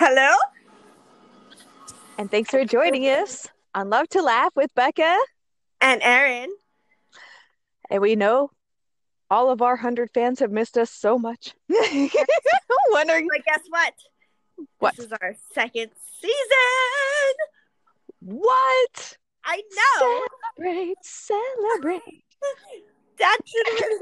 Hello? And thanks for joining us on Love to Laugh with Becca. And Erin. And we know all of our 100 fans have missed us so much. Wondering. But guess what? What? This is our second season. What? I know. Celebrate. That's it.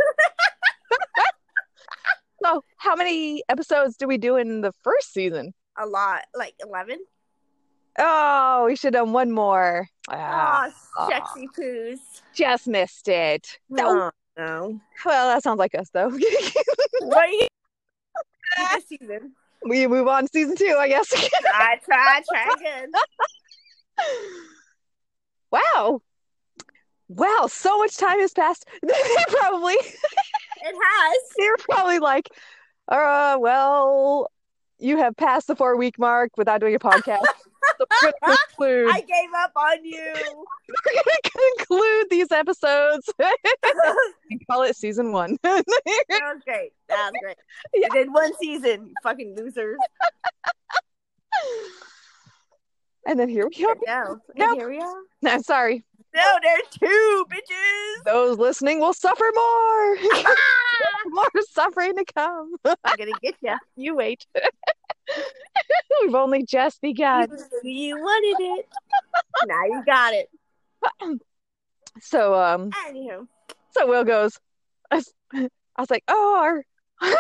So, how many episodes did we do in the first season? A lot. Like 11? Oh, we should have done one more. Oh, sexy poos. Just missed it. Oh, no. Well, that sounds like us, though. What are you this season? We move on to season 2, I guess. Try again. Wow, so much time has passed. Probably. It has. They're probably like, well, you have passed the 4-week mark without doing a podcast. So we're gonna conclude. I gave up on you. We're going to conclude these episodes and call it season 1. That was great. Yeah. I did one season, you fucking losers. And then here we are. No. Here we are. No, sorry. No, there's 2 bitches. Those listening will suffer more. More suffering to come. I'm gonna get you. You wait. We've only just begun. You wanted it. Now you got it. So, Anywho. So Will goes, I was like, oh, our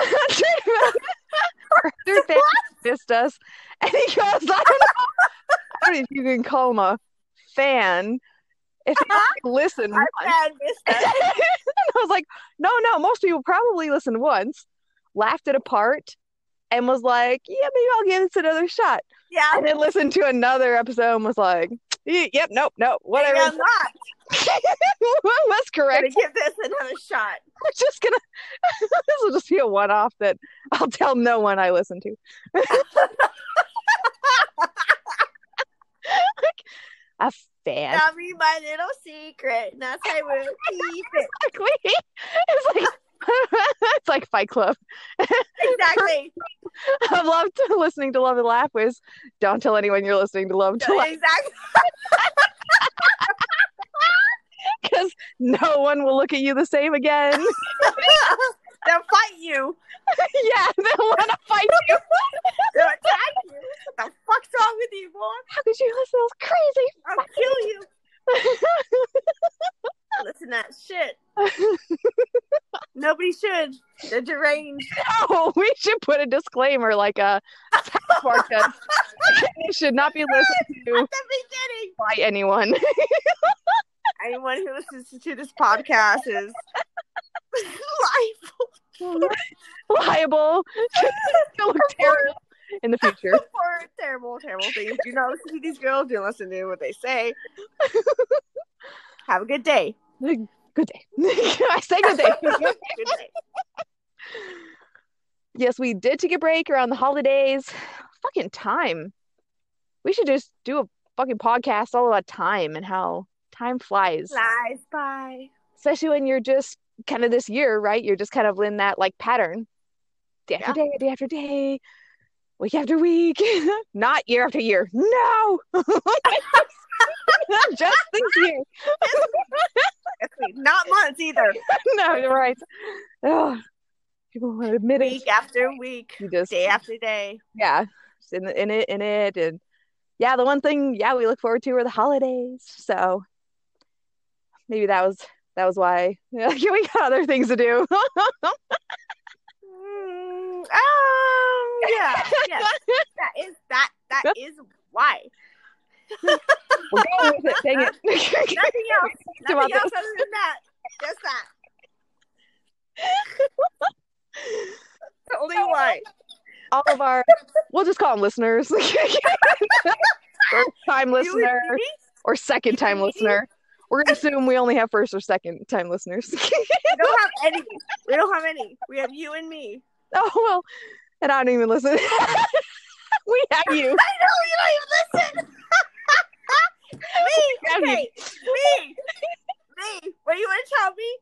100 fans missed us. And he goes, I don't know if you can call him a fan. If you listen once. Fan missed us. I was like, no, most people probably listened once, laughed it apart, and was like, yeah, maybe I'll give this another shot. Yeah. And then listened to another episode and was like, yep, nope, whatever. I'm not. That's correct. I'm gonna give this another shot. We're just gonna, this will just be a one-off that I'll tell no one I listen to. A fan. That'll be my little secret, and that's how we'll keep it. Exactly. It's like Fight Club. Exactly. I love listening to Love and Laugh was don't tell anyone you're listening to Love to Laugh. Exactly. Because no one will look at you the same again. They'll fight you. Yeah, they'll want to fight you. They'll attack you. What the fuck's wrong with you, boy? How could you listen to those crazy? I'll kill you. Listen to that shit. Nobody should. They're deranged. No, we should put a disclaimer like a podcast. It should not be listened to at the beginning by anyone. Anyone who listens to this podcast is liable to look terrible in the future for terrible things. Do not listen to these girls. Do listen to what they say. Have a good day. Good day. I say good day. Good day. Yes, we did take a break around the holidays. Fucking time. We should just do a fucking podcast all about time and how time flies. Flies by. Especially when you're just kind of this year, right? You're just kind of in that like pattern. Day after day, week after week. Not year after year. No! Just this year. Not months either. No, you're right. Oh, people want to admit it. Week after week. Day after day. Yeah. Just in it. And yeah, the one thing, we look forward to are the holidays. So maybe that was why. Yeah, we got other things to do. Yeah. That is why. We're going with it. Dang it. Nothing else other than that. Just that. Only why. All of our, we'll just call them listeners. First time listener or second time listener. We're going to assume we only have first or second time listeners. We don't have any. We have you and me. Oh, well, and I don't even listen. We have you. I know you don't even listen. Me. What do you want to tell me?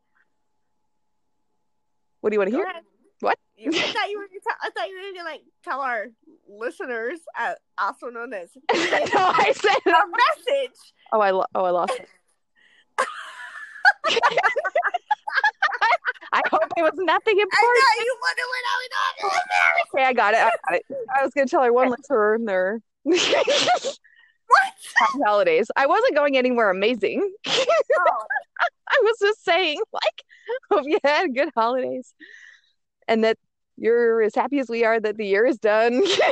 What do you want to hear? Go ahead. What? I thought you were gonna like tell our listeners, also known as No, I said a message. Oh, I lost it. I hope it was nothing important. I know, you wonder when I was on. Okay, I got it. I was going to tell her one listener. What? Happy holidays. I wasn't going anywhere amazing. Oh. I was just saying, like, hope you had good holidays. And that you're as happy as we are that the year is done.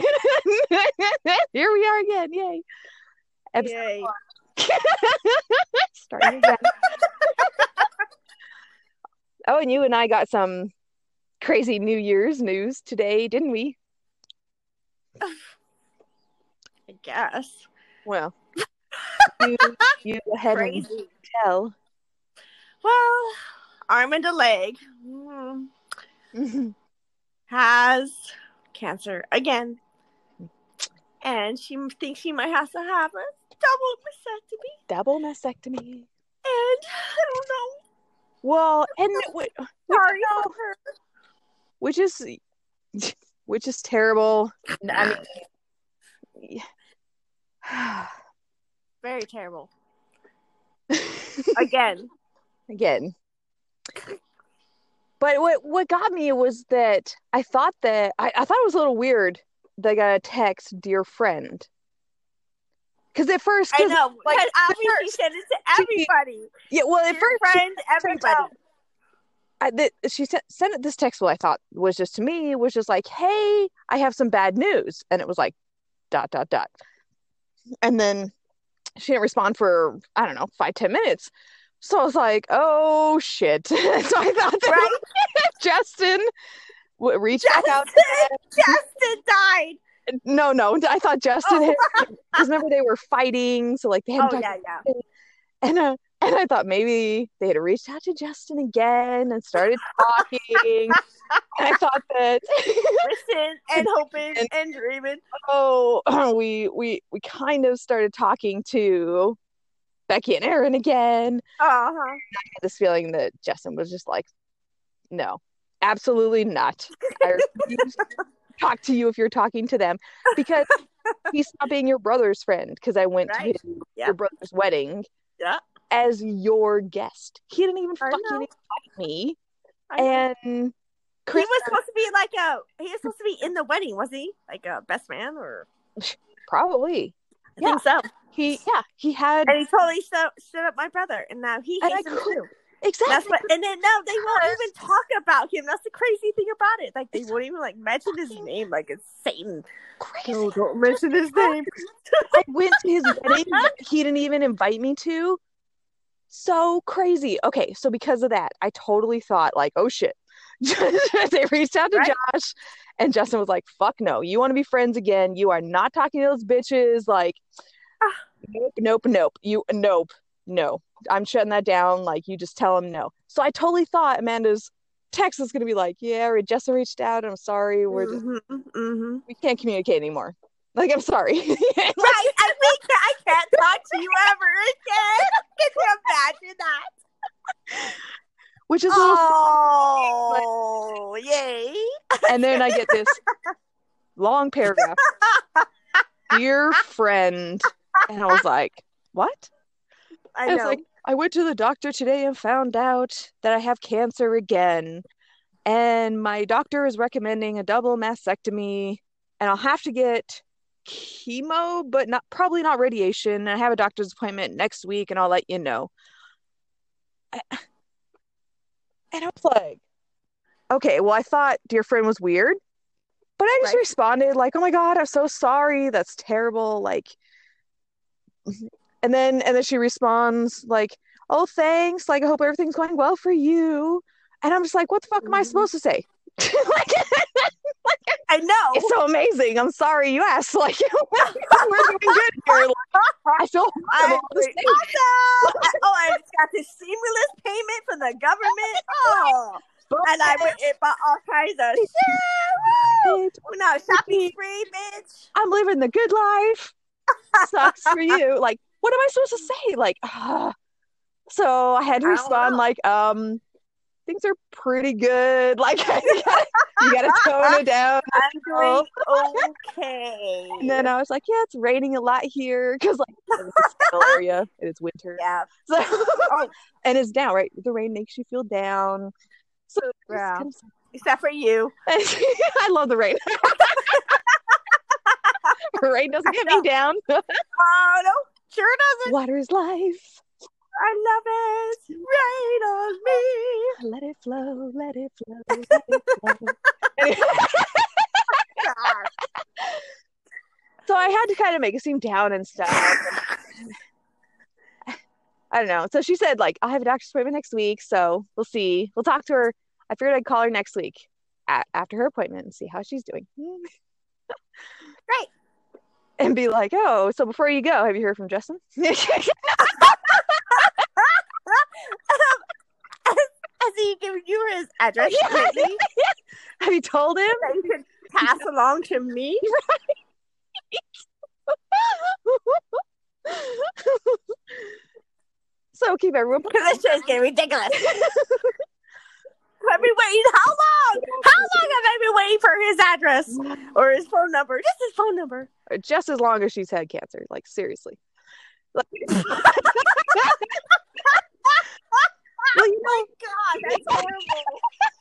Here we are again. Yay. Yay. Starting again. Oh, and you and I got some crazy New Year's news today, didn't we? I guess. Well, you go ahead and tell. Well, Armand Leg has cancer again. And she thinks she might have to have a double mastectomy. And I don't know. Well, and Sorry for her. Which is terrible. I mean, very terrible. Again. But what got me was that I thought it was a little weird that I got a text, dear friend. Because at first, I know, like, obviously she said it to everybody. Yeah, well, at first, friend, everybody. She sent this text. What I thought was just to me was just like, "Hey, I have some bad news," and it was like, ... and then she didn't respond for I don't know 5-10 minutes. So I was like, "Oh shit!" So I thought that Justin reached back out. Justin died. No, I thought Justin had, because remember they were fighting, so like they hadn't talked. And I thought maybe they had reached out to Justin again and started talking. And I thought that listen and hoping and dreaming. Oh, we kind of started talking to Becky and Aaron again. I had this feeling that Justin was just like, no, absolutely not. I refuse to talk to you if you're talking to them, because he's not being your brother's friend, because I went to your brother's wedding as your guest. He didn't even fucking invite me. And Chris he was supposed to be in the wedding, was he? Like a best man or probably. I think so. He had, and he totally stood up my brother, and now he hates him too. Exactly. And then no, they won't even talk about him. That's the crazy thing about it. Like they won't even like mention his name. Like it's Satan. Crazy. No, don't mention his name. I went to his wedding that he didn't even invite me to. So crazy. Okay, so because of that, I totally thought like, oh shit. They reached out to Josh, and Justin was like, fuck no, you want to be friends again, you are not talking to those bitches, like nope, no, I'm shutting that down, like you just tell him no. So I totally thought Amanda's text was gonna be like, yeah, Justin reached out, I'm sorry, we're just we can't communicate anymore, like I'm sorry. Right, I can't talk to you ever again. Can you imagine that? Which is yay. And then I get this long paragraph. Dear friend. And I was like, what? I know. Like, I went to the doctor today and found out that I have cancer again. And my doctor is recommending a double mastectomy. And I'll have to get chemo, but probably not radiation. I have a doctor's appointment next week, and I'll let you know. And I was like, okay, well, I thought dear friend was weird, but I just responded like, oh my God, I'm so sorry. That's terrible. Like, and then she responds like, oh, thanks. Like, I hope everything's going well for you. And I'm just like, what the fuck am I supposed to say? I know. It's so amazing. I'm sorry you asked. Like, we're doing good here. Like, I feel awesome. I just got this stimulus payment from the government. Oh, and I went and bought all kinds of shit. No, shopping spree, bitch. I'm living the good life. Sucks for you. Like, what am I supposed to say? Like, so I had to respond like, things are pretty good. Like you gotta tone it down. I'm doing okay. And then I was like, yeah, it's raining a lot here because like it's a Seattle area and it's winter. Yeah. So and it's down, right? The rain makes you feel down. So yeah. Except for you. I love the rain. Rain doesn't get me down. Oh no, sure doesn't. Water is life. I love it. Rain on me. Let it flow, let it flow, let it flow. So I had to kind of make it seem down and stuff. I don't know. So she said, like, I'll have a doctor's appointment next week, so we'll see. We'll talk to her. I figured I'd call her next week after her appointment and see how she's doing. Great. And be like, oh, so before you go, have you heard from Justin? Has he given you his address lately? Have you told him? That you could pass along to me? So keep everyone. Because this shit is getting ridiculous. I've been waiting. How long? How long have I been waiting for his address or his phone number? Just his phone number. Just as long as she's had cancer. Like, seriously. Like, well, oh my God, that's horrible.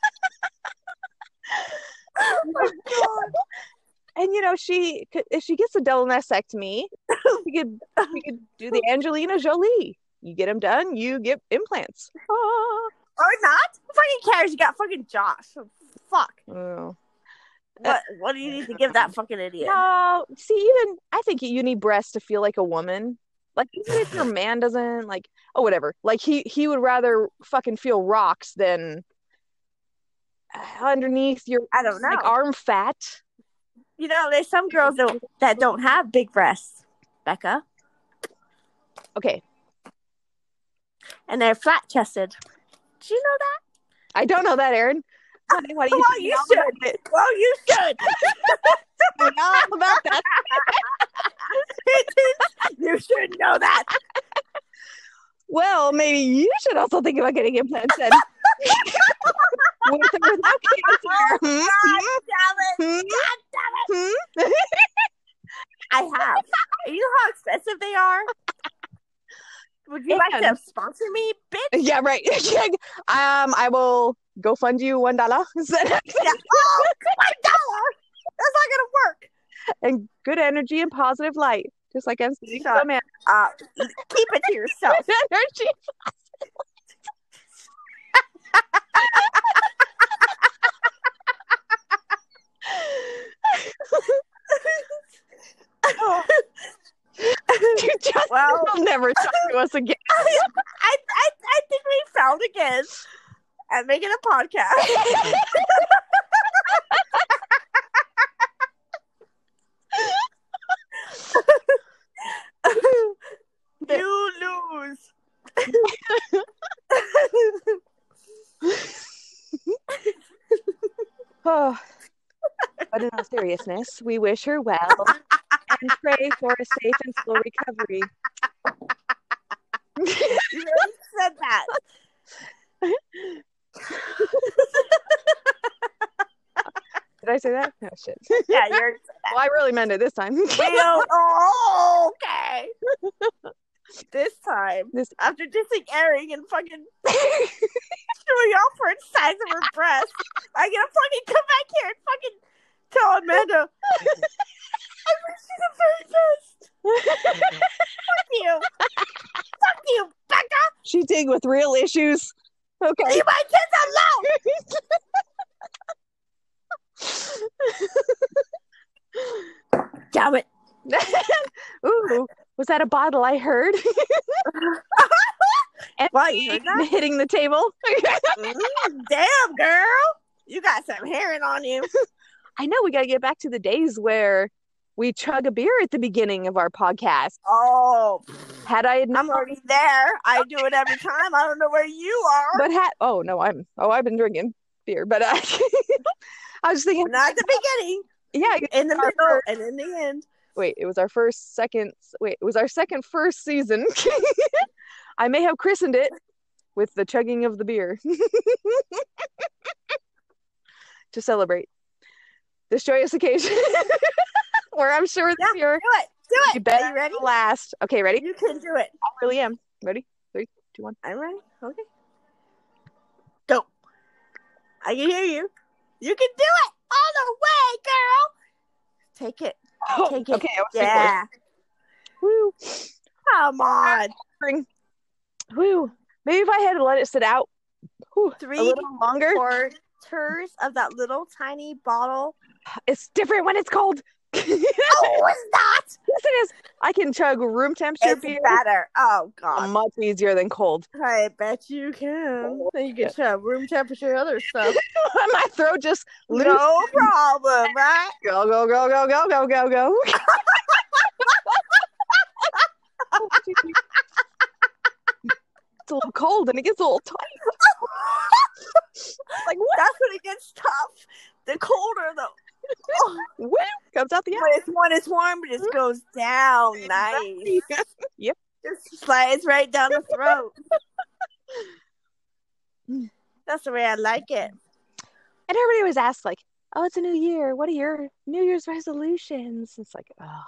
Oh my God. And you know, if she gets a double mastectomy, we could do the Angelina Jolie. You get them done, you get implants. Oh. Or not? Who fucking cares? You got fucking Josh. Fuck. Oh. What do you need to give that fucking idiot? No, see, even I think you need breasts to feel like a woman. Like, even if your man doesn't, like, oh, whatever. Like, he would rather fucking feel rocks than underneath your, I don't know, like, arm fat. You know, there's some girls that don't have big breasts, Becca. Okay. And they're flat-chested. Did you know that? I don't know that, Erin. What do well, you should. Well, you should. I know all about that. You should know that. Well, maybe you should also think about getting implants then. With or without cancer. God damn it. God damn it. I have. You know how expensive they are? Would you like to sponsor me, bitch? Yeah, right. I will go fund you $1. Yeah. Oh, $1? That's not gonna work. And good energy and positive light, just like I'm saying. So, man, keep it to yourself. Energy. Will never talk to us again. I think we found again at making a podcast. You lose. Oh, but in all seriousness, we wish her well and pray for a safe and slow recovery. You really said that. Did I say that? Oh, shit. Yeah, you're. Well, I really meant it this time. Oh, okay. This time, after dissing Erin and fucking showing off her size of her breast, I gotta fucking come back here and fucking tell Amanda I wish you the very best. Fuck you. Fuck you, Becca. She's dealing with real issues. Okay. Leave my kids alone. Damn it. Ooh, was that a bottle I heard? And what, you heard that? Hitting the table. Damn, girl. You got some herring on you. I know, we got to get back to the days where we chug a beer at the beginning of our podcast. Oh. Had I known, I'm already there. I do it every time. I don't know where you are. But I've been drinking beer, but I was just thinking. Not at the beginning. Yeah. In the middle and in the end. It was our second first season. I may have christened it with the chugging of the beer to celebrate this joyous occasion where I'm sure this year do it. better Are you ready? last. Okay, ready? You can do it. I really am. Ready? 3, 2, 1. I'm ready. Okay. Go. I can hear you. You can do it all the way, girl. Take it. Take it. Okay, I was yeah. Woo. Come on. Woo. Maybe if I had let it sit out a little longer. 3/4 of that little tiny bottle. It's different when it's cold. Oh, it's not. Yes, it is. I can chug room temperature beer. It's better. Oh, God. Much easier than cold. I bet you can. You can chug room temperature other stuff. My throat just loose. No problem, right? Go, go, go, go, go, go, go, go. It's a little cold and it gets a little tight. Like what? That's when it gets tough. The colder, Woo, comes out the ass. when it's warm, it just goes down nice. Yep. Just slides right down the throat. That's the way I like it. And everybody always asks, like, oh, it's a new year. What are your New Year's resolutions? It's like, oh.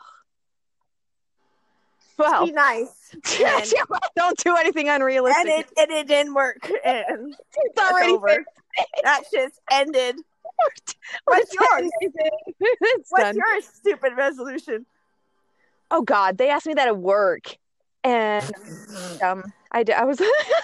Well, be nice. Don't do anything unrealistic. And it didn't work. And it's already over. That shit's ended. What's yours? What's your stupid resolution? Oh God, they asked me that at work, and I was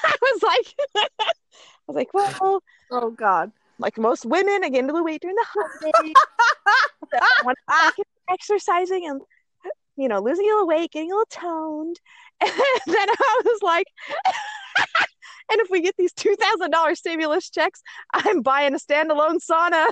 like, well, oh God, like most women, I get into the weight during the holidays. I keep exercising and losing a little weight, getting a little toned, and then I was like. And if we get these $2,000 stimulus checks, I'm buying a standalone sauna.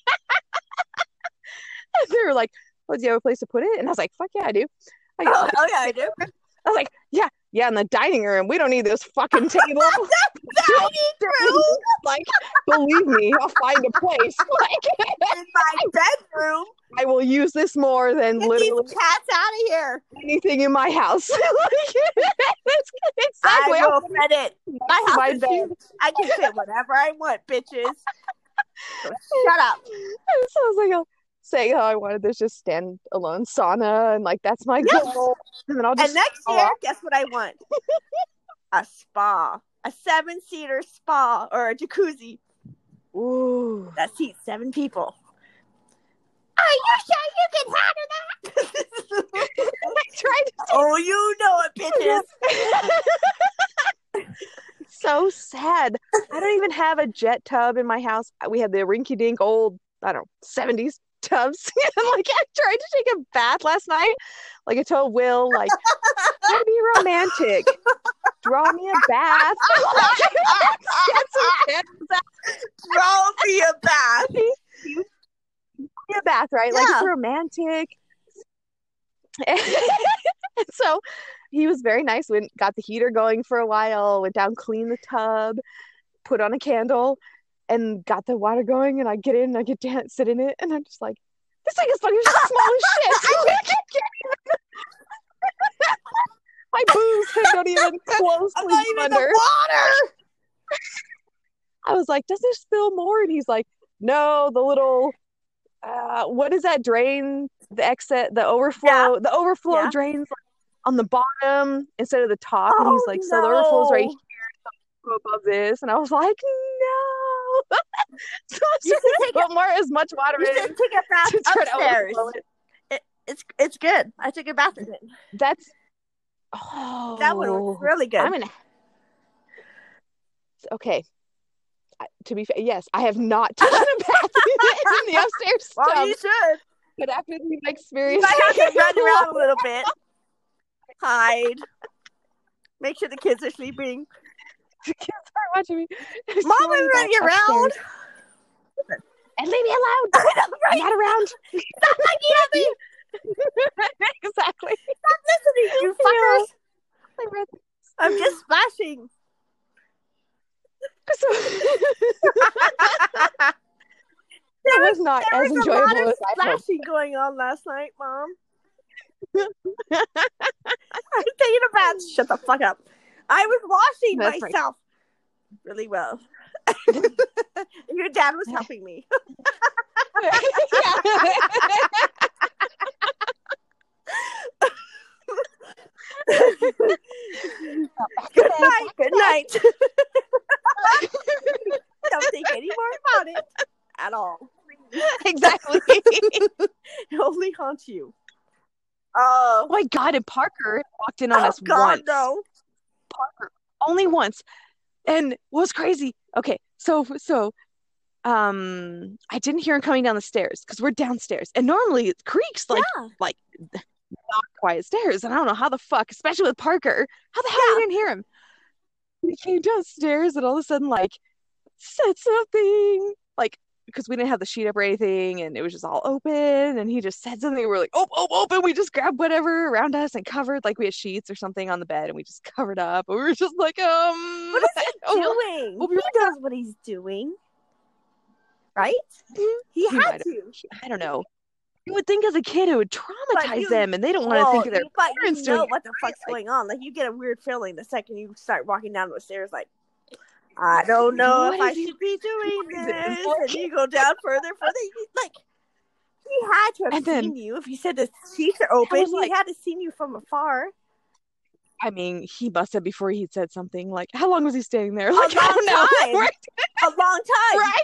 And they were like, "Oh, do you have a place to put it?" And I was like, "Fuck yeah, I do." Yeah, I do. I was like, "Yeah, in the dining room. We don't need this fucking table." Dining room. Like, believe me, I'll find a place. Like in my bedroom. I will use this more than Get literally these cats out of here. Anything in my house. Exactly. I will fit it. My house is bed. huge. I can fit whatever I want, bitches. So shut up. So I was like saying how I wanted this just stand-alone sauna, and like that's my goal. And then I'll just next year, guess what I want? A spa. A 7-seater spa or a jacuzzi. Ooh. That seats 7 people. Are you sure you can handle that? I tried to you know it, bitches. So sad. I don't even have a jet tub in my house. We had the rinky-dink old, 70s tubs. Like I tried to take a bath last night. Like I told Will, like, try to be romantic. Draw me a bath. Draw me a bath. A bath, right? Yeah. Like it's romantic. And so he was very nice. We got the heater going for a while, went down, cleaned the tub, put on a candle, and got the water going. And I get in, and I get down, sit in it, and I'm just like, this thing is fucking small as shit. My boobs don't even close I'm not even under the water. I was like, does this spill more? And he's like, no, the little what is that drain? The overflow drains on the bottom instead of the top. And he's like, so the overflow's right here above this. And I was like, no. So you should put as much water you in. should take a bath upstairs. It's good. I took a bath in it. That one was really good. Okay. To be fair, yes, I have not taken a bath in the upstairs Well, tub. you should. But after the experience, I have to run around a little bit. Hide. Make sure the kids are sleeping. The kids are watching me. Mom is running around. And leave me alone. I'm not around. Stop looking at me. Exactly. Stop listening, you fuckers. I'm just splashing. So, it was not as enjoyable as I hoped. Splashing going on last night, Mom. I'm taking a bath. Shut the fuck up. I was washing myself. really well. Your dad was helping me. Good night. Good night. Don't think any more about it at all. Exactly. It only haunts you. Oh my God! And Parker walked in on us once. No. Parker, only once. And what was crazy? Okay, so I didn't hear him coming down the stairs because we're downstairs, and normally it creaks like not quiet stairs, and I don't know how the fuck, especially with Parker, how the hell you didn't hear him? He came downstairs and all of a sudden like said something like, because we didn't have the sheet up or anything, and it was just all open, and he just said something, and we're like, open. We just grabbed whatever around us and covered, like we had sheets or something on the bed, and we just covered up, and we were just like, what is he doing? He knows what he's doing, right? He had to. I don't know. You would think as a kid it would traumatize them, and they don't want to think of their parents doing what the fuck's going on. Like, you get a weird feeling the second you start walking down the stairs, like, I don't know if I should be doing this. And you go down further. Like, he had to have seen you. If he said the sheets are open, he had to seen you from afar. I mean, he must have before he said something. Like, how long was he staying there? Like, I don't know. A long time. Right?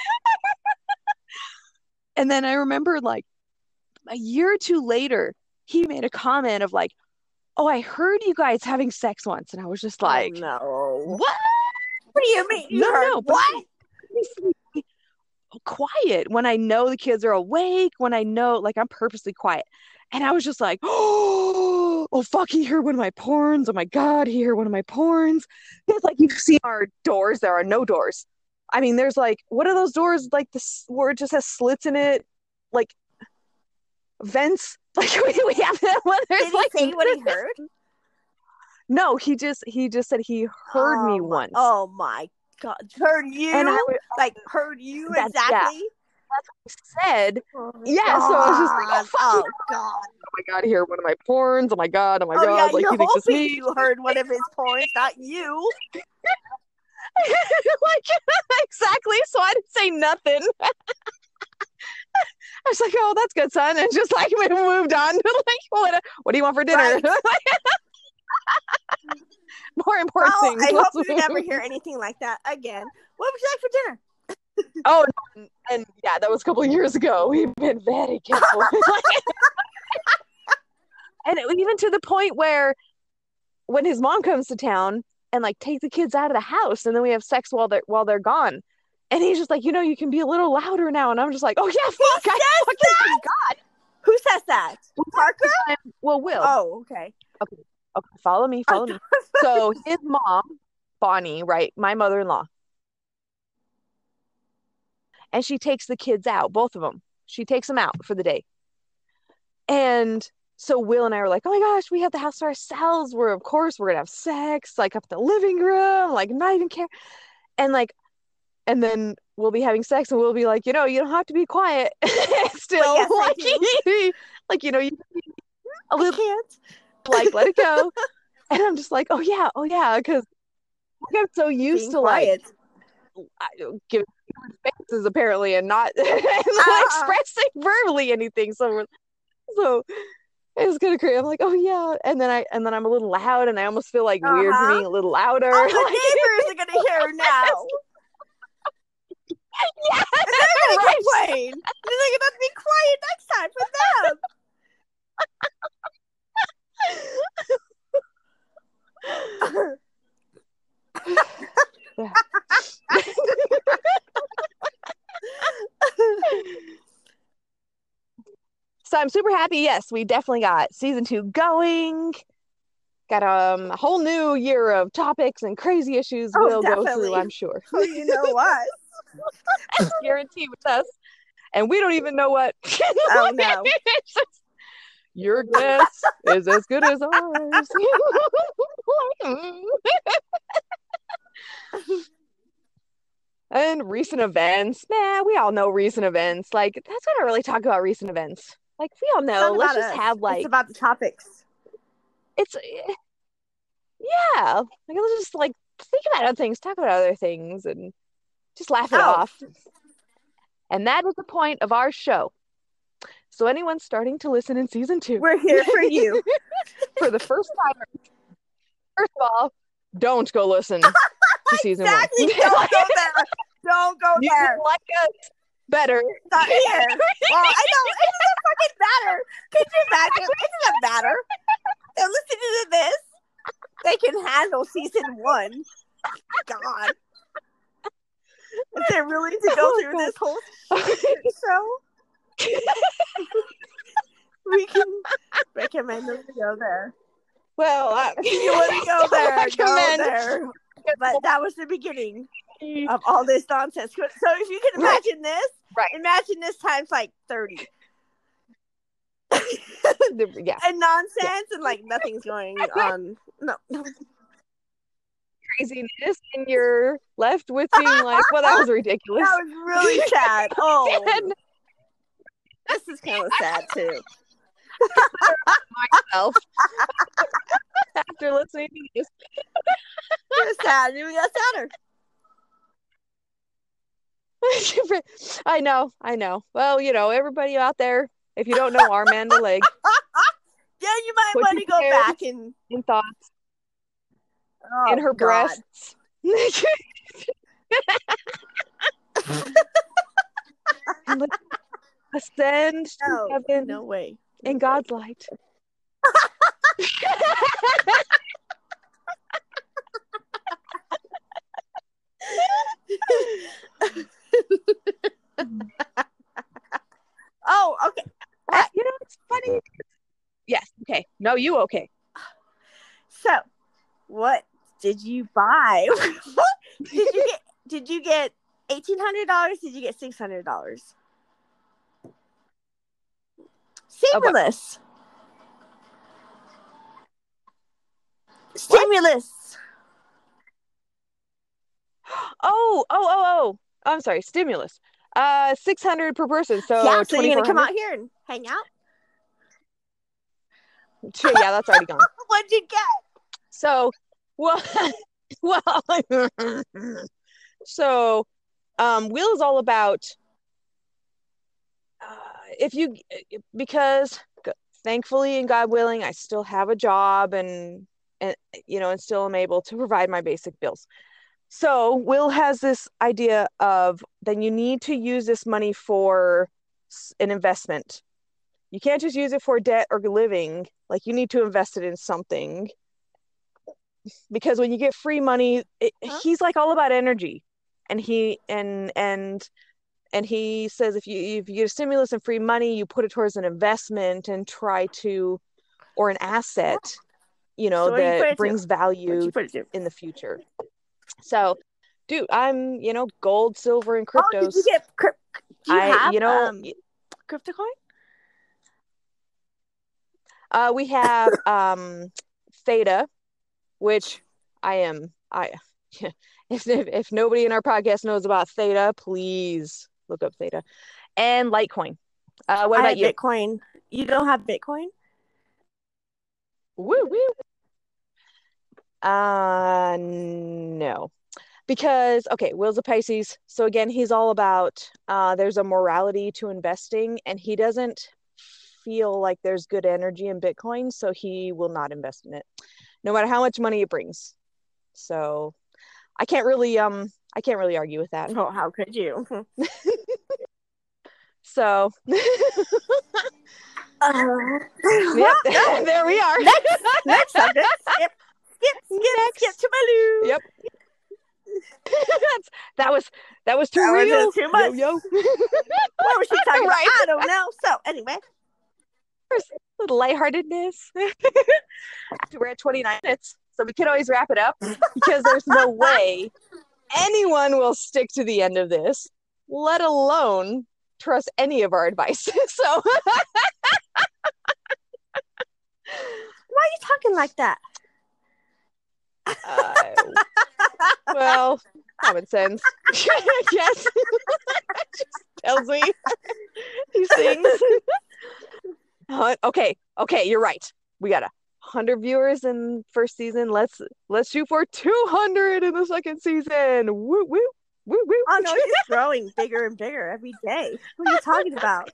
And then I remember, like, a year or two later, he made a comment of like, oh, I heard you guys having sex once. And I was just like, no. What? What do you mean? You heard what? Quiet when I know the kids are awake, when I know, like, I'm purposely quiet. And I was just like, oh fuck, he heard one of my porns. Oh my God, he heard one of my porns. It's like, you've seen our doors, there are no doors. I mean, there's like, what are those doors, like this, where it just has slits in it, like vents? Like we have that one. Did he say what he heard? No, he just said he heard me once. Oh my God, heard you? And heard you exactly? Yeah, that's what he said. Yeah, so I was just like, oh God. Oh my God, hear one of my porns. Oh my God. Yeah, like, you're you think it's me? You heard one of his porns, not you. Like, exactly. So I didn't say nothing. I was like, oh, that's good, son. And just like we moved on. Like, what do you want for dinner? Right. More important things. I hope you never hear anything like that again. What would you like for dinner? Oh, and yeah, that was a couple of years ago. We've been very careful. And even to the point where when his mom comes to town and like take the kids out of the house, and then we have sex while they're gone. And he's just like, you can be a little louder now. And I'm just like, oh yeah, fuck, I fucking forgot. Who says that? Parker? Well, Will. Oh, okay. Okay, follow me. So his mom, Bonnie, right, my mother-in-law, and she takes the kids out, both of them. She takes them out for the day. And so Will and I were like, oh my gosh, we have the house to ourselves. Of course, we're going to have sex, like up in the living room, like not even care. And then we'll be having sex, and we'll be like, you don't have to be quiet. Still, yes, like, you a little, can't. Like, let it go. And I'm just like, oh yeah, because I'm so used being to quiet. Like giving faces apparently, and not expressing verbally anything. So it's kind of crazy. I'm like, oh yeah, and then I'm a little loud, and I almost feel like weird for being a little louder. Oh, the neighbors are gonna hear now. Yeah, and they're gonna complain. They're gonna have to be quiet next time for them. So I'm super happy. Yes, we definitely got season 2 going. Got a whole new year of topics and crazy issues we'll go through, I'm sure. Oh, you know what? Guarantee with us. And we don't even know what. Oh, no. Your guess is as good as ours. And recent events. Man, we all know recent events. Like, that's why I don't really talk about recent events. Like, we all know. Let's just have, like... It's about the topics. It's... Yeah. Like, let's just, like, think about other things, talk about other things, and just laugh it Oh. off. And that is the point of our show. So anyone starting to listen in season 2, We're here for you. For the first time. First of all, don't go listen to season 1. Exactly. Don't go there. Don't go You there. like us better. Not here. Well, I know it doesn't fucking matter. Can you imagine? It doesn't matter. They're listening to this. They can handle season 1. God. If they're willing to go through this whole show, we can recommend them to go there. Well, If you want to go there, recommend. go there. But that was the beginning of all this nonsense. So if you can imagine this, imagine this times like 30. Yeah. And nonsense and like nothing's going on. No. Craziness, and you're left with being like, well, that was ridiculous. That was really sad. Oh. This is kind of sad too. Myself. After listening to this. You're sad. You got sadder. I know. Well, everybody out there, if you don't know Armanda Leg, yeah, you might want to go back and in thoughts in her breasts. And let's ascend to heaven. No way. In God's light. Oh, okay. It's funny. Yes. Okay. No, you okay. So, what did you buy? Did you get $1,800? Did you get $600? Stimulus. Stimulus. Oh. I'm sorry. Stimulus. $600 per person. So yeah, so you're gonna come 2,400? out here and hang out? Yeah, that's already gone. What'd you get? So, well, so, Will is all about because thankfully and God willing, I still have a job and still am able to provide my basic bills. So Will has this idea of then you need to use this money for an investment. You can't just use it for debt or living. Like, you need to invest it in something. Because when you get free money, he's like all about energy. And he he says if you get a stimulus and free money, you put it towards an investment and or an asset, so that brings value in the future. So, dude, I'm, gold, silver, and cryptos. Oh, did you get do you have crypto coin? We have Theta, which if nobody in our podcast knows about Theta, please look up Theta. And Litecoin. What about you? Bitcoin. You don't have Bitcoin? Woo woo. No. Because, Will's a Pisces. So again, he's all about there's a morality to investing, and he doesn't feel like there's good energy in Bitcoin, so he will not invest in it, no matter how much money it brings. So I can't really argue with that. Oh, how could you? So yep, there we are. Next subject. Skip to my loo. Yep. that was too real. Too much. Yo. What was she talking about? I don't know. So anyway, a little lightheartedness. We're at 29 minutes, so we can always wrap it up because there's no way anyone will stick to the end of this, let alone trust any of our advice. So why are you talking like that? Well, common sense. Yes. Just tells me these things. Okay, you're right. We gotta 100 viewers in first season. Let's shoot for 200 in the second season. Woo woo woo woo. Oh no, it's just growing bigger and bigger every day. What are you talking about?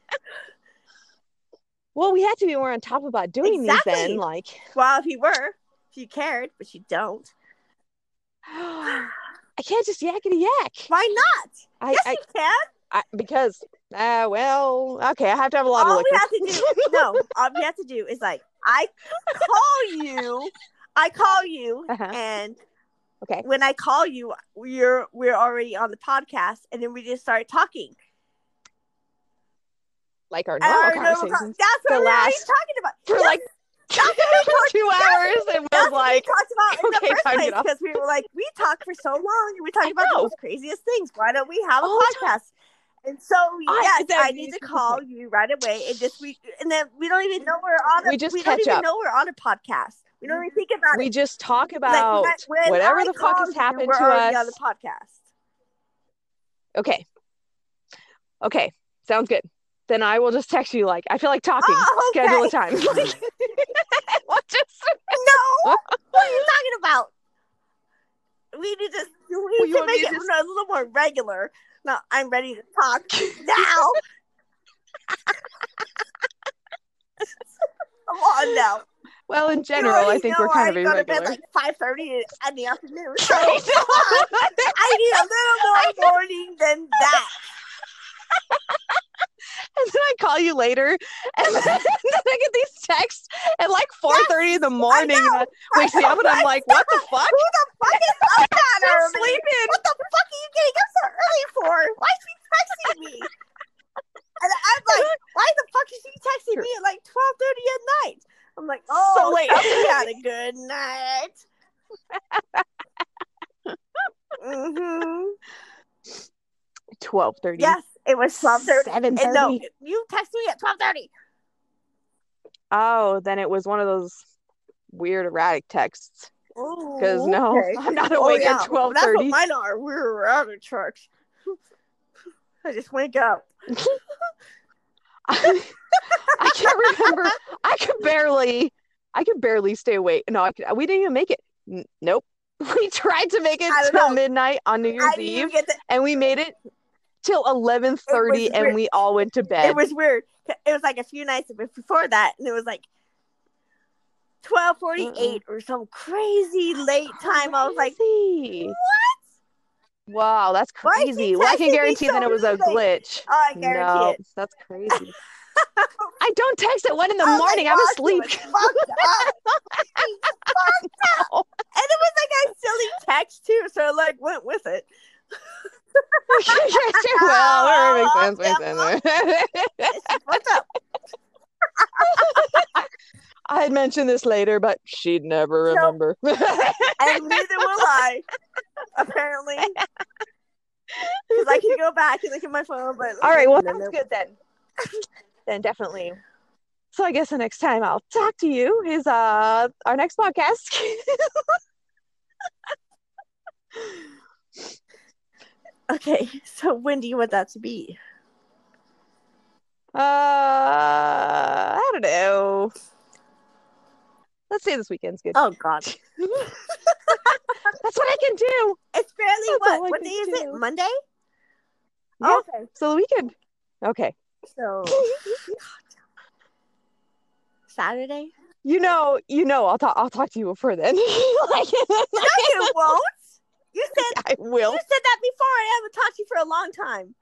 Well, we had to be more on top about doing these then. Like, well, if you cared, but you don't. I can't just yakety yak. Why not? Yes, you can. Because, well, okay, I have to have a lot of liquor. All we have to do is like, I call you, and okay, when I call you, we're already on the podcast, and then we just start talking. Like our normal conversations. That's what we're already talking about. For like 2 hours, it was like, we talked about in the first place, because we were like, we talk for so long, and we talk about the most craziest things. Why don't we have a podcast? And so, I need to call you right away, and then we don't even know we're on. We don't even know we're on a podcast. We don't even think about it. We just talk about whatever the fuck has happened to us. On the podcast. Okay, sounds good. Then I will just text you. Like, I feel like talking. Schedule a time. No, what are you talking about? We need to make it a little more regular. No, I'm ready to talk now. Come on now. Well, in general, I think we're kind of irregular. I go to bed like 5:30 in the afternoon. So I need a little more morning than that. And then I call you later, and then I get these texts at like 4:30 in the morning. And wakes me up, and I'm like, "What the fuck? Who the fuck is up that early? Sleeping? What the fuck are you getting up so early for? Why is she texting me?" And I'm like, "Why the fuck is she texting me at like 12:30 at night?" I'm like, "Oh, so late. We had a good night." 12:30. Yes. It was 12:30. 7:30. No, you texted me at 12:30. Oh, then it was one of those weird erratic texts. Because I'm not awake at 12:30. That's what mine are. We're erratic texts. I just wake up. I can't remember. I could barely stay awake. No, we didn't even make it. Nope. We tried to make it till midnight on New Year's Eve, and we made it till 11:30, and we all went to bed. It was weird. It was like a few nights before that, and it was like 12:48 or some crazy late time. I was like, what? Wow, that's crazy. Well, I can guarantee that it was a glitch. Oh, I guarantee it. That's crazy. I don't text at 1 in the morning. I'm asleep. And it was like a silly text too, so I like went with it. Well, it makes sense. What's up? I'd mention this later, but she'd never remember. And neither will I, apparently. Because I can go back and look at my phone, but all right, well, that's good then. Then definitely. So I guess the next time I'll talk to you is our next podcast. Okay, so when do you want that to be? I don't know. Let's say this weekend's good. Oh God. That's what I can do. It's barely what day is it? Monday? Yeah, okay. So the weekend. Okay. So Saturday? You know, I'll talk to you before then. No, you won't. You said I will. You said that before. I haven't talked to you for a long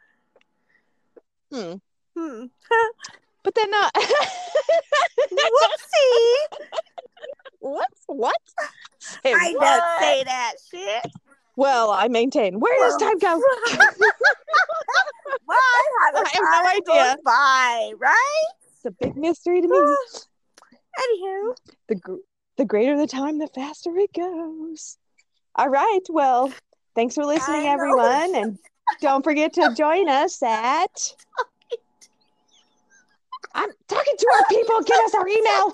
time. But then Whoopsie. What? Hey, I don't say that shit. Well, I maintain. Where does time go? I have no idea. Bye, right? It's a big mystery to me. Anywho, the greater the time, the faster it goes. All right. Well, thanks for listening, everyone, and don't forget to join us at. I'm talking to our people. Give us our email.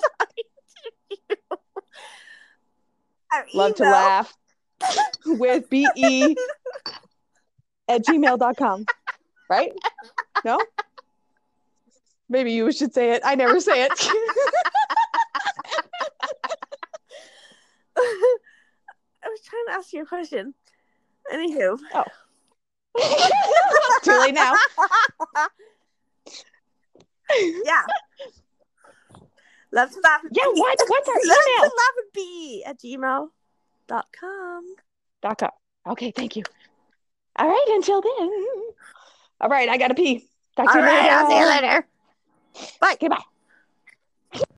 Love to laugh with BE at gmail.com. Right? No? Maybe you should say it. I never say it. ask you a question. Anywho. Oh. Too late now. Yeah. Love to laugh. Yeah, what's our email? Love to laugh and be at gmail.com. Okay, thank you. All right, until then. All right, I gotta pee. Talk to All you later. right, I'll see you later. Bye. Goodbye.